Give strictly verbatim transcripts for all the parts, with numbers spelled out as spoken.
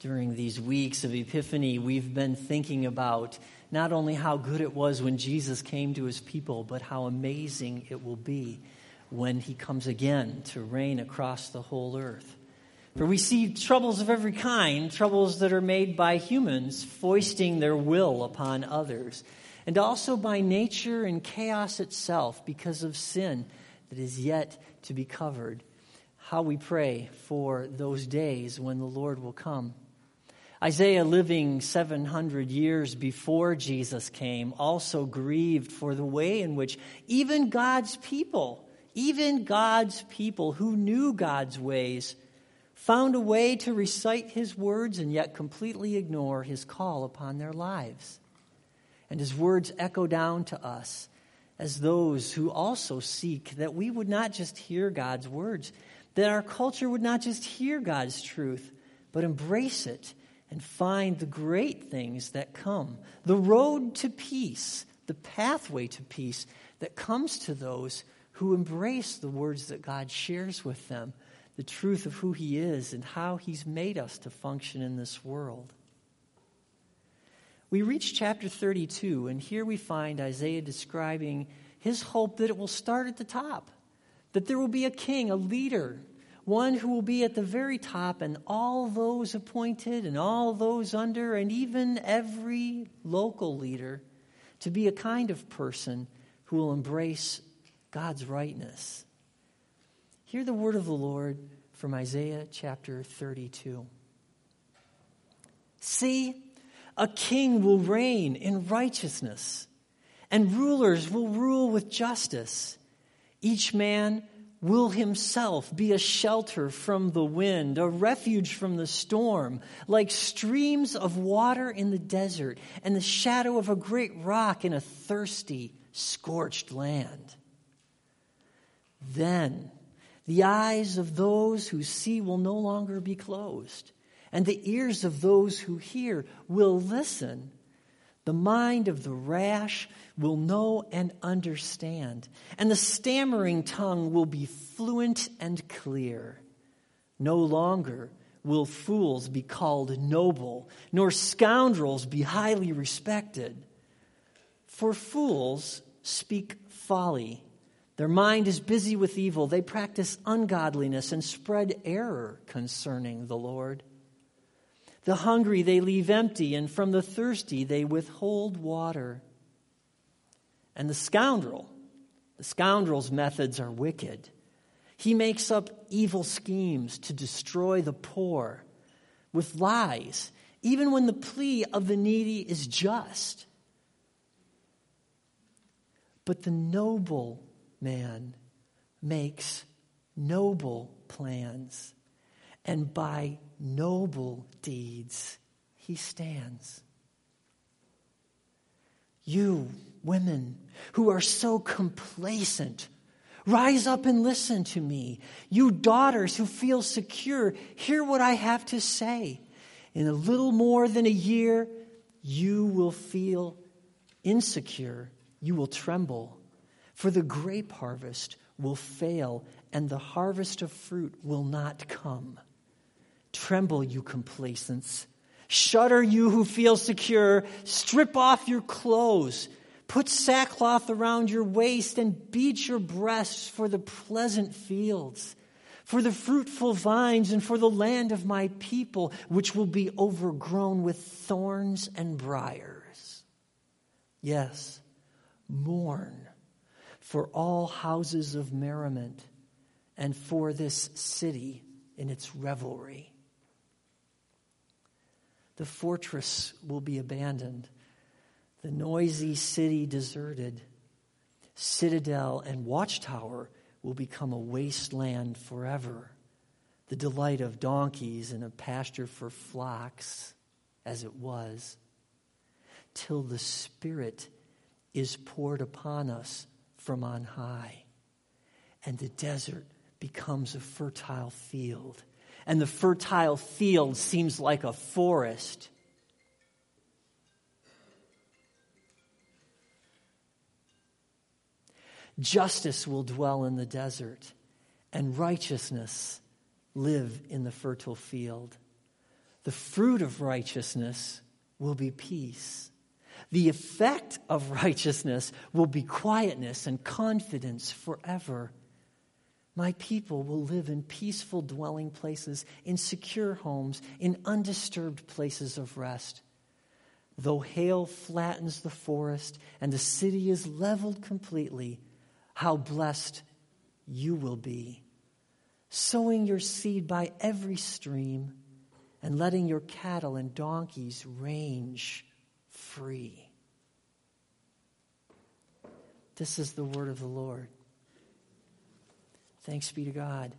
During these weeks of Epiphany, we've been thinking about not only how good it was when Jesus came to his people, but how amazing it will be when he comes again to reign across the whole earth. For we see troubles of every kind, troubles that are made by humans foisting their will upon others, and also by nature and chaos itself because of sin that is yet to be covered. How we pray for those days when the Lord will come. Isaiah, living seven hundred years before Jesus came, also grieved for the way in which even God's people, even God's people who knew God's ways, found a way to recite his words and yet completely ignore his call upon their lives. And his words echo down to us as those who also seek that we would not just hear God's words, that our culture would not just hear God's truth, but embrace it and find the great things that come, the road to peace, the pathway to peace that comes to those who embrace the words that God shares with them, the truth of who he is and how he's made us to function in this world. We reach chapter thirty-two, and here we find Isaiah describing his hope that it will start at the top, that there will be a king, a leader, one who will be at the very top, and all those appointed and all those under, and even every local leader, to be a kind of person who will embrace God's rightness. Hear the word of the Lord from Isaiah chapter thirty-two. See, a king will reign in righteousness, and rulers will rule with justice. Each man will himself be a shelter from the wind, a refuge from the storm, like streams of water in the desert and the shadow of a great rock in a thirsty, scorched land. Then the eyes of those who see will no longer be closed, and the ears of those who hear will listen. The mind of the rash will know and understand, and the stammering tongue will be fluent and clear. No longer will fools be called noble, nor scoundrels be highly respected. For fools speak folly. Their mind is busy with evil. They practice ungodliness and spread error concerning the Lord. The hungry they leave empty, and from the thirsty they withhold water. And the scoundrel, the scoundrel's methods are wicked. He makes up evil schemes to destroy the poor with lies, even when the plea of the needy is just. But the noble man makes noble plans, and by noble deeds he stands. You, women, who are so complacent, rise up and listen to me. You daughters who feel secure, hear what I have to say. In a little more than a year, you will feel insecure. You will tremble, for the grape harvest will fail, and the harvest of fruit will not come. Tremble, you complacents. Shudder, you who feel secure. Strip off your clothes. Put sackcloth around your waist and beat your breasts for the pleasant fields, for the fruitful vines, and for the land of my people, which will be overgrown with thorns and briars. Yes, mourn for all houses of merriment and for this city in its revelry. The fortress will be abandoned, the noisy city deserted. Citadel and watchtower will become a wasteland forever, the delight of donkeys and a pasture for flocks, as it was, till the Spirit is poured upon us from on high, and the desert becomes a fertile field, and the fertile field seems like a forest. Justice will dwell in the desert, and righteousness live in the fertile field. The fruit of righteousness will be peace. The effect of righteousness will be quietness and confidence forever. My people will live in peaceful dwelling places, in secure homes, in undisturbed places of rest. Though hail flattens the forest and the city is leveled completely, how blessed you will be, sowing your seed by every stream and letting your cattle and donkeys range free. This is the word of the Lord. Thanks be to God.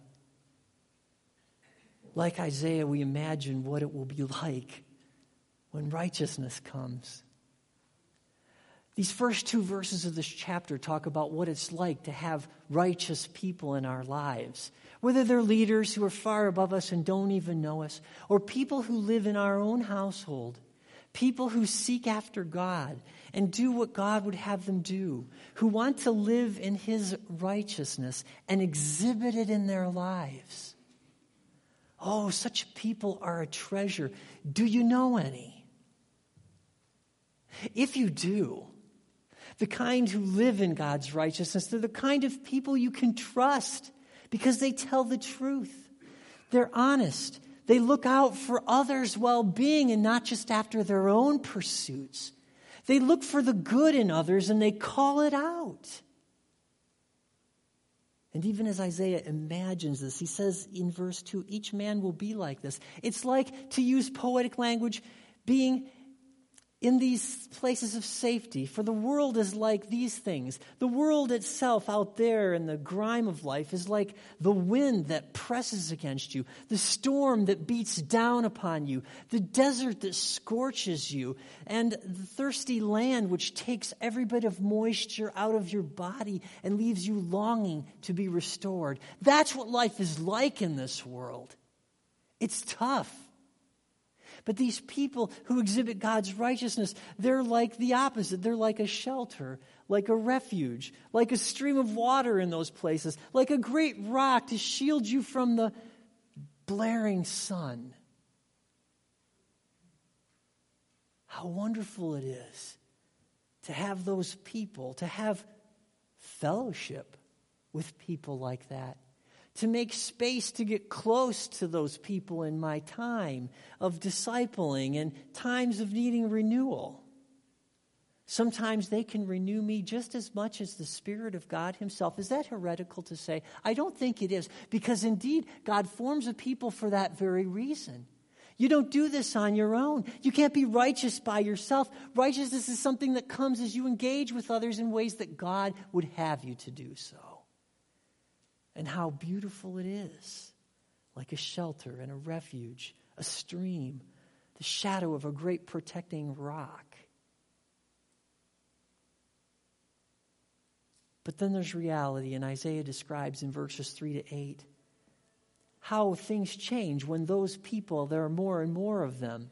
Like Isaiah, we imagine what it will be like when righteousness comes. These first two verses of this chapter talk about what it's like to have righteous people in our lives. Whether they're leaders who are far above us and don't even know us, or people who live in our own household, people who seek after God and do what God would have them do, who want to live in His righteousness and exhibit it in their lives. Oh, such people are a treasure. Do you know any? If you do, the kind who live in God's righteousness, they're the kind of people you can trust because they tell the truth. They're honest. They look out for others' well-being and not just after their own pursuits. They look for the good in others and they call it out. And even as Isaiah imagines this, he says in verse two, each man will be like this. It's like, to use poetic language, being in these places of safety. For the world is like these things. The world itself out there in the grime of life is like the wind that presses against you, the storm that beats down upon you, the desert that scorches you, and the thirsty land which takes every bit of moisture out of your body and leaves you longing to be restored. That's what life is like in this world. It's tough. But these people who exhibit God's righteousness, they're like the opposite. They're like a shelter, like a refuge, like a stream of water in those places, like a great rock to shield you from the blaring sun. How wonderful it is to have those people, to have fellowship with people like that. To make space to get close to those people in my time of discipling and times of needing renewal. Sometimes they can renew me just as much as the Spirit of God Himself. Is that heretical to say? I don't think it is, because indeed God forms a people for that very reason. You don't do this on your own. You can't be righteous by yourself. Righteousness is something that comes as you engage with others in ways that God would have you to do so. And how beautiful it is, like a shelter and a refuge, a stream, the shadow of a great protecting rock. But then there's reality, and Isaiah describes in verses three to eight how things change when those people, there are more and more of them.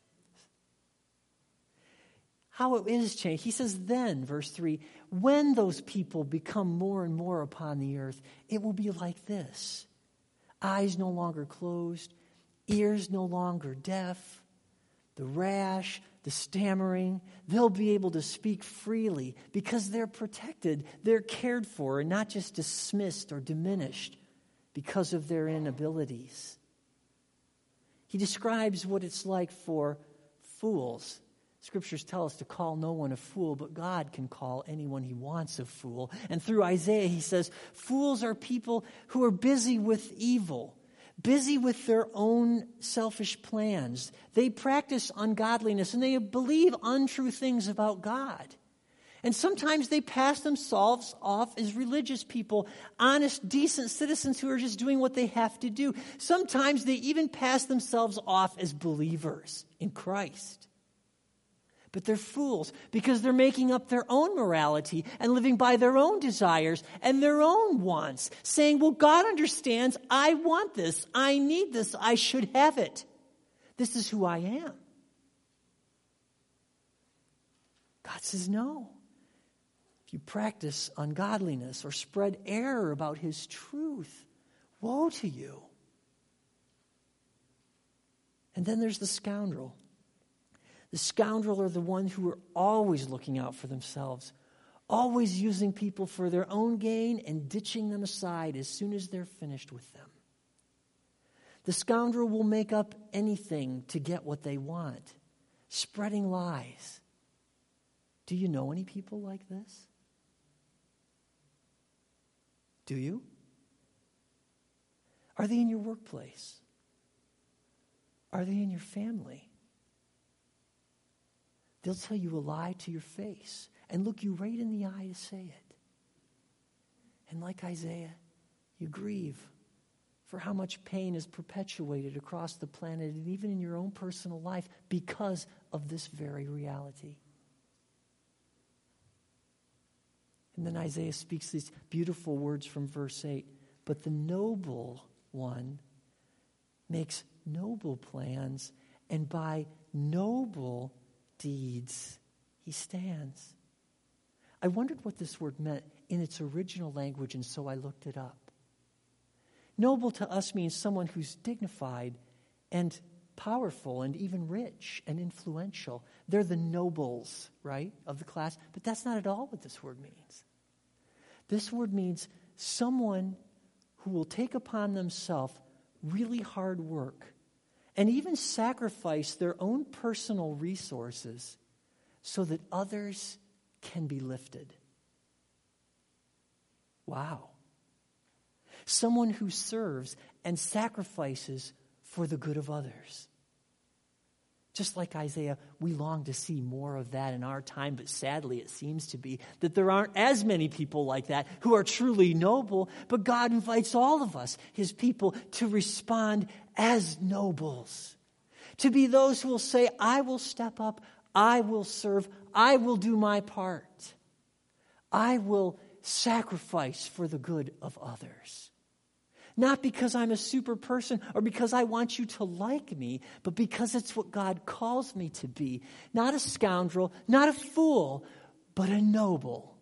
How it is changed. He says then, verse three, when those people become more and more upon the earth, it will be like this. Eyes no longer closed, ears no longer deaf, the rash, the stammering, they'll be able to speak freely because they're protected, they're cared for, and not just dismissed or diminished because of their inabilities. He describes what it's like for fools. Scriptures tell us to call no one a fool, but God can call anyone He wants a fool. And through Isaiah, he says, fools are people who are busy with evil, busy with their own selfish plans. They practice ungodliness and they believe untrue things about God. And sometimes they pass themselves off as religious people, honest, decent citizens who are just doing what they have to do. Sometimes they even pass themselves off as believers in Christ. But they're fools because they're making up their own morality and living by their own desires and their own wants, saying, well, God understands, I want this, I need this, I should have it. This is who I am. God says no. If you practice ungodliness or spread error about His truth, woe to you. And then there's the scoundrel. The scoundrel are the ones who are always looking out for themselves, always using people for their own gain and ditching them aside as soon as they're finished with them. The scoundrel will make up anything to get what they want, spreading lies. Do you know any people like this? Do you? Are they in your workplace? Are they in your family? They'll tell you a lie to your face and look you right in the eye to say it. And like Isaiah, you grieve for how much pain is perpetuated across the planet and even in your own personal life because of this very reality. And then Isaiah speaks these beautiful words from verse eight. But the noble one makes noble plans, and by noble deeds he stands. I wondered what this word meant in its original language, and so I looked it up. Noble to us means someone who's dignified and powerful and even rich and influential. They're the nobles, right, of the class. But that's not at all what this word means. This word means someone who will take upon themselves really hard work and even sacrifice their own personal resources so that others can be lifted. Wow. Someone who serves and sacrifices for the good of others. Just like Isaiah, we long to see more of that in our time, but sadly it seems to be that there aren't as many people like that who are truly noble, but God invites all of us, his people, to respond as nobles. To be those who will say, I will step up, I will serve, I will do my part. I will sacrifice for the good of others. Not because I'm a super person or because I want you to like me, but because it's what God calls me to be. Not a scoundrel, not a fool, but a noble.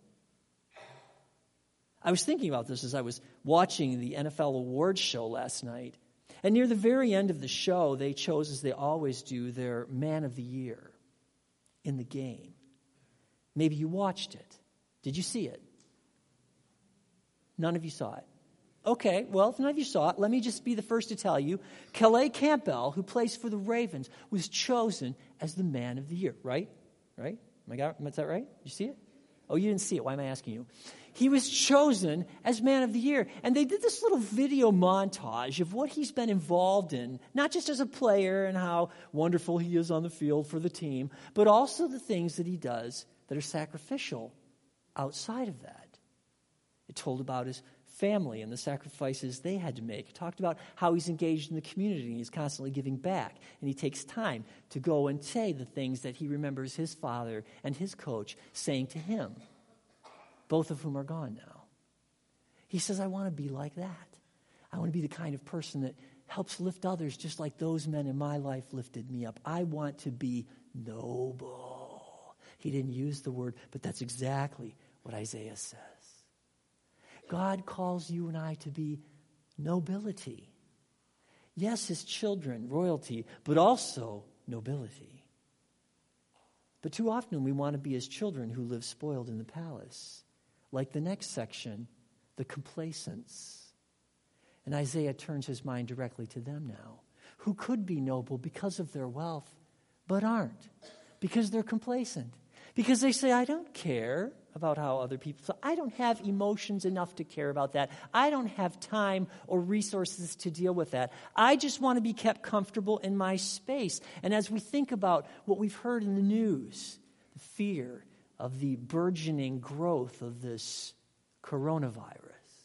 I was thinking about this as I was watching the N F L awards show last night. And near the very end of the show, they chose, as they always do, their man of the year in the game. Maybe you watched it. Did you see it? None of you saw it. Okay, well, if none of you saw it, let me just be the first to tell you. Calais Campbell, who plays for the Ravens, was chosen as the man of the year, right? Right? Am I got, is that right? Did you see it? Oh, you didn't see it. Why am I asking you? He was chosen as man of the year. And they did this little video montage of what he's been involved in, not just as a player and how wonderful he is on the field for the team, but also the things that he does that are sacrificial outside of that. It told about his family and the sacrifices they had to make. He talked about how he's engaged in the community and he's constantly giving back. And he takes time to go and say the things that he remembers his father and his coach saying to him, both of whom are gone now. He says, I want to be like that. I want to be the kind of person that helps lift others just like those men in my life lifted me up. I want to be noble. He didn't use the word, but that's exactly what Isaiah says. God calls you and I to be nobility. Yes, his children, royalty, but also nobility. But too often we want to be his children who live spoiled in the palace. Like the next section, the complacents. And Isaiah turns his mind directly to them now, who could be noble because of their wealth, but aren't, because they're complacent. Because they say, I don't care about how other people feel. I don't have emotions enough to care about that. I don't have time or resources to deal with that. I just want to be kept comfortable in my space. And as we think about what we've heard in the news, the fear of the burgeoning growth of this coronavirus,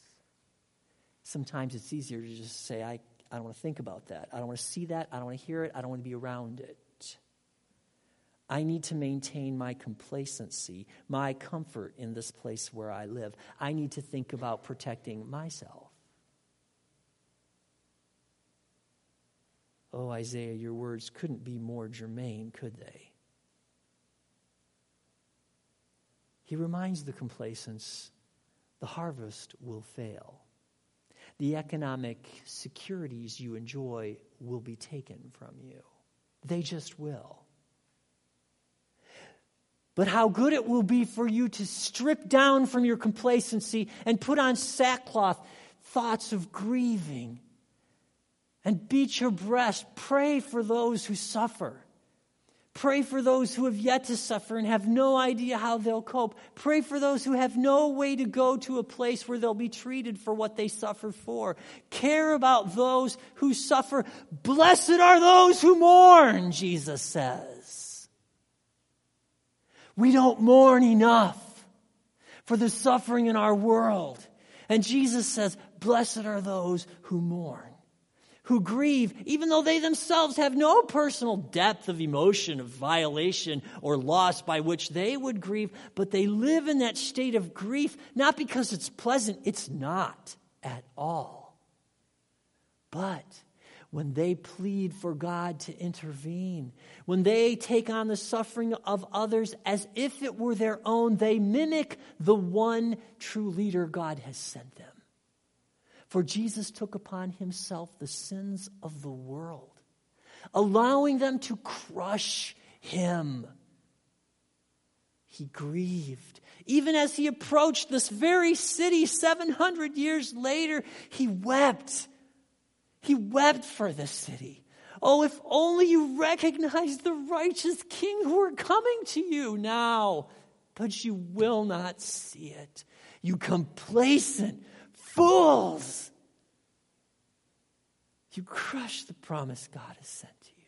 sometimes it's easier to just say, I, I don't want to think about that. I don't want to see that. I don't want to hear it. I don't want to be around it. I need to maintain my complacency, my comfort in this place where I live. I need to think about protecting myself. Oh, Isaiah, your words couldn't be more germane, could they? He reminds the complacents, the harvest will fail. The economic securities you enjoy will be taken from you. They just will. But how good it will be for you to strip down from your complacency and put on sackcloth, thoughts of grieving, and beat your breast. Pray for those who suffer. Pray for those who have yet to suffer and have no idea how they'll cope. Pray for those who have no way to go to a place where they'll be treated for what they suffer for. Care about those who suffer. Blessed are those who mourn, Jesus says. We don't mourn enough for the suffering in our world. And Jesus says, blessed are those who mourn, who grieve, even though they themselves have no personal depth of emotion, of violation or loss by which they would grieve, but they live in that state of grief, not because it's pleasant, it's not at all. But when they plead for God to intervene, when they take on the suffering of others as if it were their own, they mimic the one true leader God has sent them. For Jesus took upon himself the sins of the world, allowing them to crush him. He grieved. Even as he approached this very city seven hundred years later, he wept. He wept for this city. Oh, if only you recognize the righteous king who are coming to you now. But you will not see it. You complacent fools. You crush the promise God has sent to you.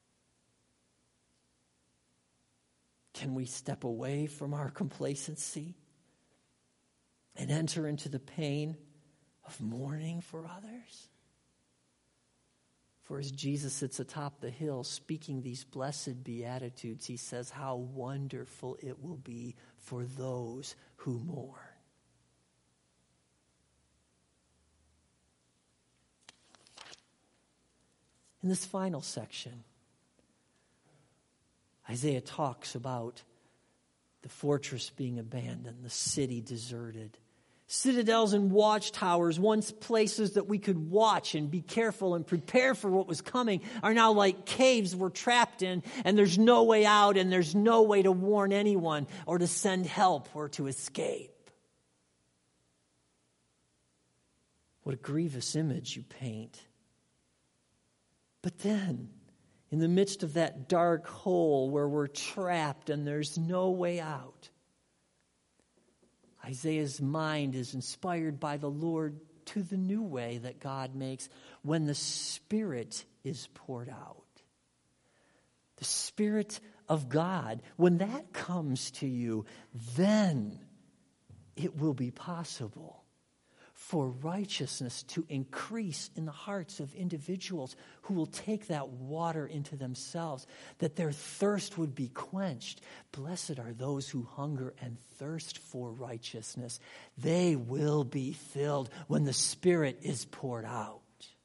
Can we step away from our complacency and enter into the pain of mourning for others? For as Jesus sits atop the hill speaking these blessed beatitudes, he says how wonderful it will be for those who mourn. In this final section, Isaiah talks about the fortress being abandoned, the city deserted. Citadels and watchtowers, once places that we could watch and be careful and prepare for what was coming, are now like caves we're trapped in, and there's no way out, and there's no way to warn anyone or to send help or to escape. What a grievous image you paint. But then, in the midst of that dark hole where we're trapped and there's no way out, Isaiah's mind is inspired by the Lord to the new way that God makes when the Spirit is poured out. The Spirit of God, when that comes to you, then it will be possible for righteousness to increase in the hearts of individuals who will take that water into themselves, that their thirst would be quenched. Blessed are those who hunger and thirst for righteousness. They will be filled when the Spirit is poured out.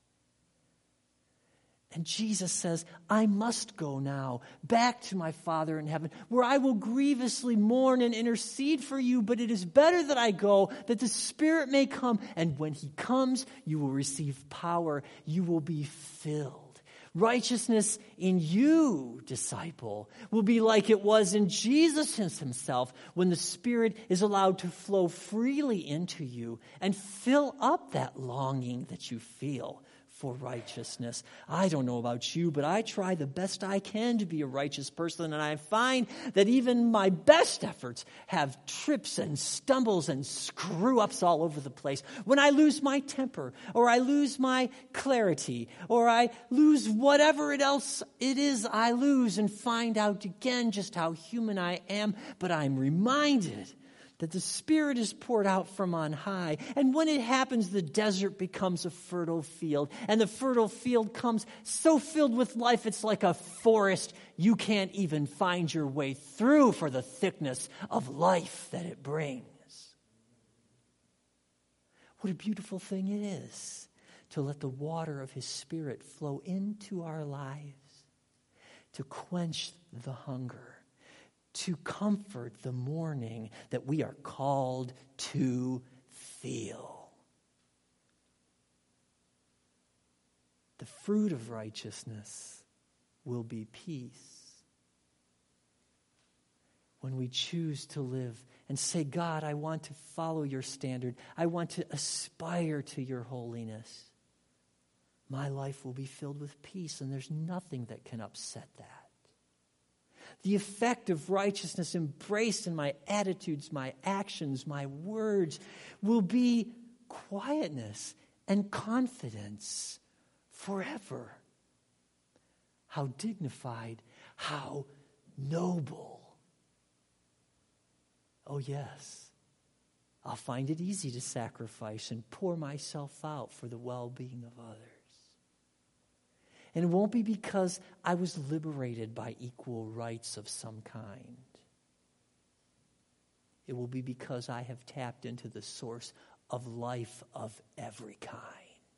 And Jesus says, I must go now back to my Father in heaven, where I will grievously mourn and intercede for you, but it is better that I go, that the Spirit may come. And when he comes, you will receive power. You will be filled. Righteousness in you, disciple, will be like it was in Jesus himself when the Spirit is allowed to flow freely into you and fill up that longing that you feel for righteousness. I don't know about you, but I try the best I can to be a righteous person, and I find that even my best efforts have trips and stumbles and screw-ups all over the place. When I lose my temper, or I lose my clarity, or I lose whatever it else it is I lose, and find out again just how human I am, but I'm reminded that the Spirit is poured out from on high. And when it happens, the desert becomes a fertile field. And the fertile field comes so filled with life, it's like a forest you can't even find your way through for the thickness of life that it brings. What a beautiful thing it is to let the water of his Spirit flow into our lives, to quench the hunger, to comfort the mourning that we are called to feel. The fruit of righteousness will be peace. When we choose to live and say, God, I want to follow your standard. I want to aspire to your holiness. My life will be filled with peace, and there's nothing that can upset that. The effect of righteousness embraced in my attitudes, my actions, my words will be quietness and confidence forever. How dignified, how noble. Oh yes, I'll find it easy to sacrifice and pour myself out for the well-being of others. And it won't be because I was liberated by equal rights of some kind. It will be because I have tapped into the source of life of every kind.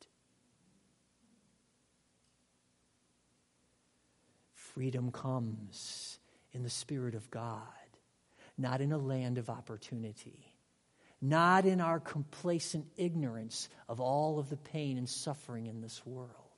Freedom comes in the Spirit of God, not in a land of opportunity, not in our complacent ignorance of all of the pain and suffering in this world.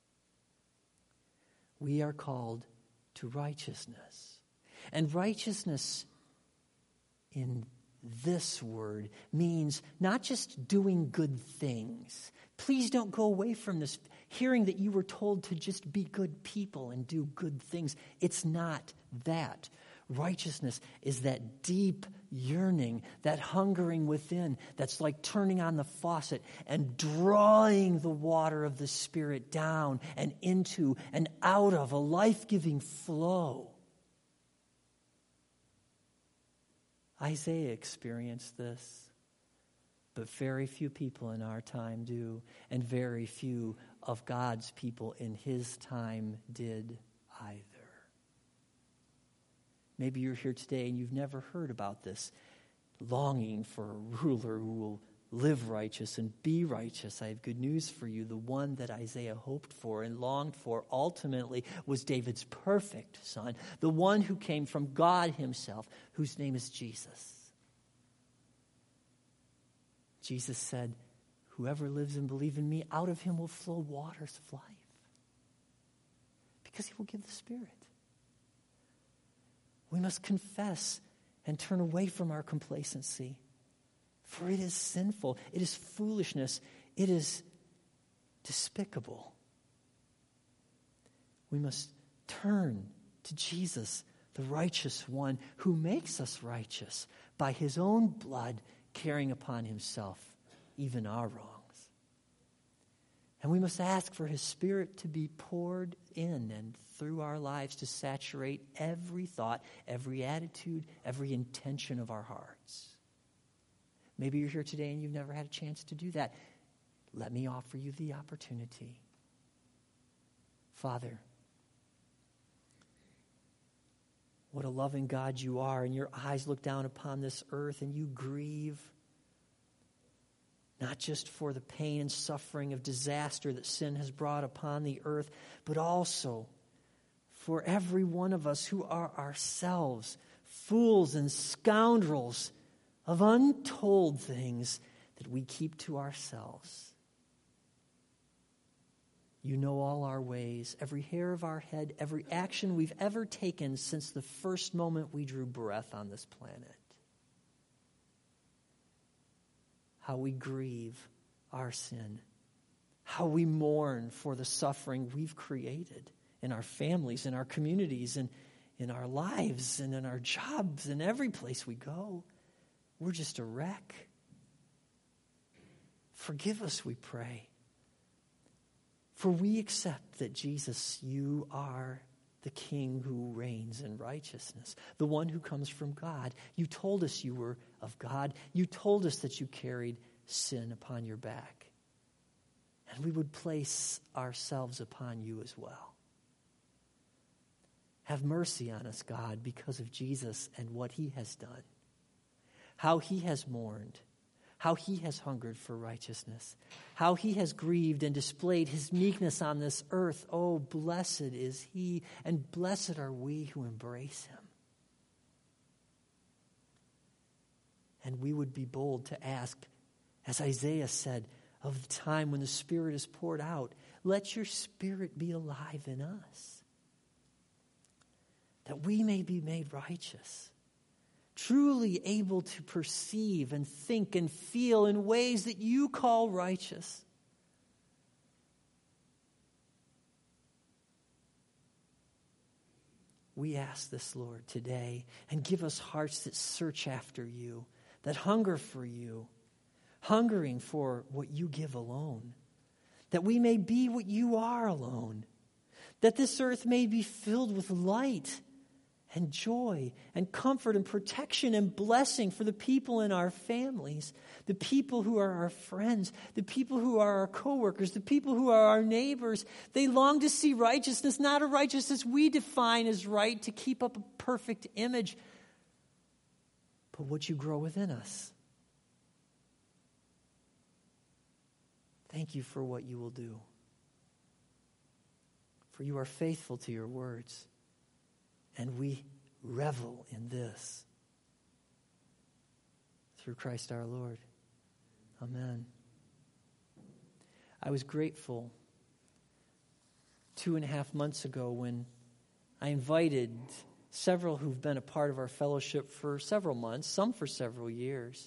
We are called to righteousness. And righteousness in this word means not just doing good things. Please don't go away from this hearing that you were told to just be good people and do good things. It's not that. Righteousness is that deep yearning, that hungering within, that's like turning on the faucet and drawing the water of the Spirit down and into and out of a life-giving flow. Isaiah experienced this, but very few people in our time do, and very few of God's people in his time did either. Maybe you're here today and you've never heard about this, longing for a ruler who will live righteous and be righteous. I have good news for you. The one that Isaiah hoped for and longed for ultimately was David's perfect son, the one who came from God himself, whose name is Jesus. Jesus said, whoever lives and believes in me, out of him will flow waters of life. Because he will give the Spirit. We must confess and turn away from our complacency. For it is sinful. It is foolishness. It is despicable. We must turn to Jesus, the righteous one, who makes us righteous by his own blood, carrying upon himself even our wrongs. And we must ask for his Spirit to be poured in and through our lives to saturate every thought, every attitude, every intention of our hearts. Maybe you're here today and you've never had a chance to do that. Let me offer you the opportunity. Father, what a loving God you are, and your eyes look down upon this earth and you grieve not just for the pain and suffering of disaster that sin has brought upon the earth, but also for every one of us who are ourselves fools and scoundrels of untold things that we keep to ourselves. You know all our ways, every hair of our head, every action we've ever taken since the first moment we drew breath on this planet. How we grieve our sin. How we mourn for the suffering we've created in our families, in our communities, and in our lives, and in our jobs, and every place we go. We're just a wreck. Forgive us, we pray. For we accept that, Jesus, you are the King who reigns in righteousness, the one who comes from God. You told us you were of God. You told us that you carried sin upon your back. And we would place ourselves upon you as well. Have mercy on us, God, because of Jesus and what he has done. How he has mourned, how he has hungered for righteousness, how he has grieved and displayed his meekness on this earth. Oh, blessed is he, and blessed are we who embrace him. And we would be bold to ask, as Isaiah said, of the time when the Spirit is poured out, let your Spirit be alive in us. that we may be made righteous, truly able to perceive and think and feel in ways that you call righteous. We ask this, Lord, today, and give us hearts that search after you, that hunger for you, hungering for what you give alone, that we may be what you are alone, that this earth may be filled with light and joy and comfort and protection and blessing for the people in our families, the people who are our friends, the people who are our coworkers, the people who are our neighbors. They long to see righteousness, not a righteousness we define as right to keep up a perfect image, but what you grow within us. Thank you for what you will do. For you are faithful to your words, and we revel in this. Through Christ our Lord. Amen. I was grateful two and a half months ago when I invited several who've been a part of our fellowship for several months, some for several years.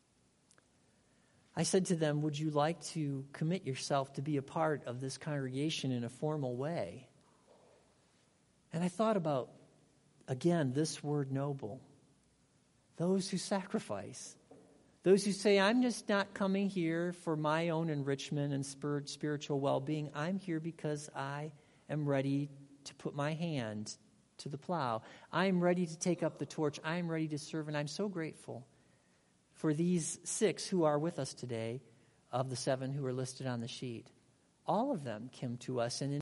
I said to them, would you like to commit yourself to be a part of this congregation in a formal way? And I thought about, again, this word noble. Those who sacrifice. Those who say, I'm just not coming here for my own enrichment and spiritual well-being. I'm here because I am ready to put my hand to the plow. I'm ready to take up the torch. I'm ready to serve, and I'm so grateful for these six who are with us today, of the seven who are listed on the sheet. All of them came to us and